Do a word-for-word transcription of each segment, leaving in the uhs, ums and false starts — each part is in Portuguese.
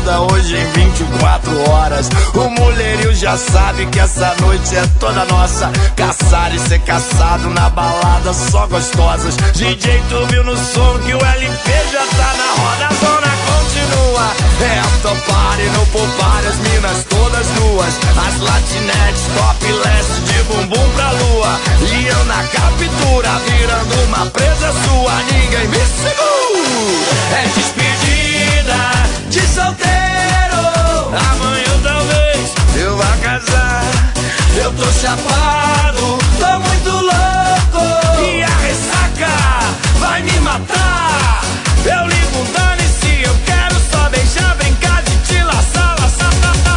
vida hoje em vinte e quatro horas. O mulherio já sabe que essa noite é toda nossa. Caçar e ser caçado na balada, só gostosas. D J, tu viu no som que o L P já tá na roda. A zona continua, é afterparty no poupar, as minas todas nuas. As latinetes topless de bumbum pra lua. E eu na captura, virando uma presa sua. Ninguém me segura. É despedida de solteiro. Amanhã talvez eu vá casar. Eu tô chapado, tô muito louco. E a ressaca vai me matar. Eu ligo um dane-se, eu quero só beijar, brincar de te laçar, laçar.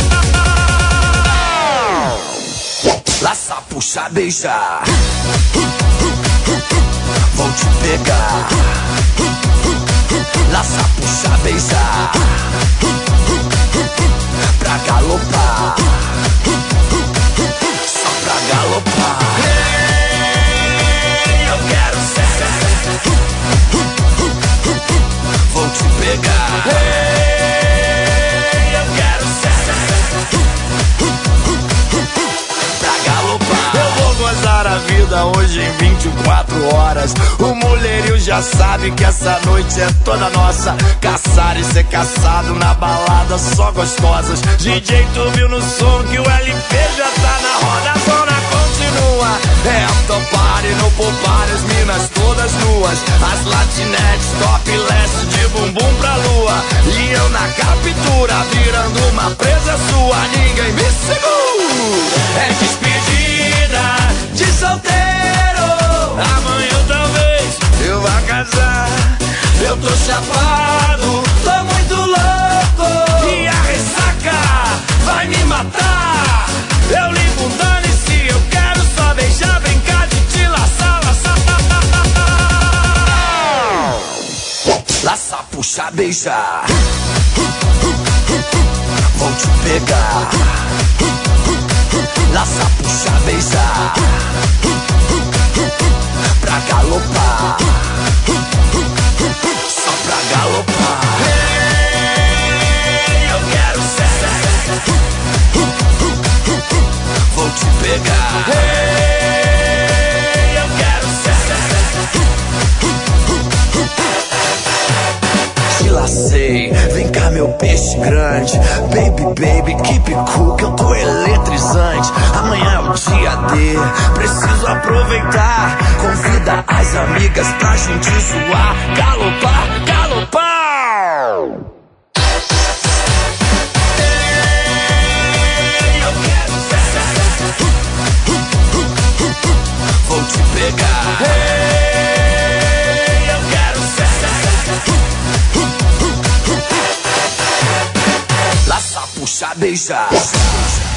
Laçar, puxar, beijar. Vou te pegar. Laçar, puxar, beijar. Pra galopar. Só pra galopar. Hey, eu quero ser. Vou te pegar. Hey, eu quero ser. Pra galopar. Eu vou gozar a vida hoje em vinte e quatro horas. O mulherio já sabe que essa noite é toda nossa. Caçar e ser caçado na balada, só gostosas. D J, tu viu no som que o L P já tá na roda. A zona continua, é afterparty no poupar, as minas todas nuas. As latinetes topless de bumbum pra lua. E eu na captura, virando uma presa sua. Ninguém me segura. É despedida de solteiro. Amanhã talvez eu vá casar. Eu tô chapado, tô muito louco. E a ressaca vai me matar. Eu ligo um dane-se, eu quero só beijar, brincar de te laçar, laçar. Laçar, puxar, beijar. Vou te pegar. Laçar, puxar, beijar. Pra galopar. Só pra galopar. Hey, eu quero ser. Vou te pegar. Hey, eu quero ser. Te lacei, vem cá meu peixe grande. Baby, baby, keep cool que eu tô eletrizante. Amanhã é o dia D, preciso aproveitar. Convida as amigas pra gente zoar. Galopar, galopar. Hey, eu quero ser. Vou te pegar. Hey, eu quero ser. Laçar, puxar, beijar.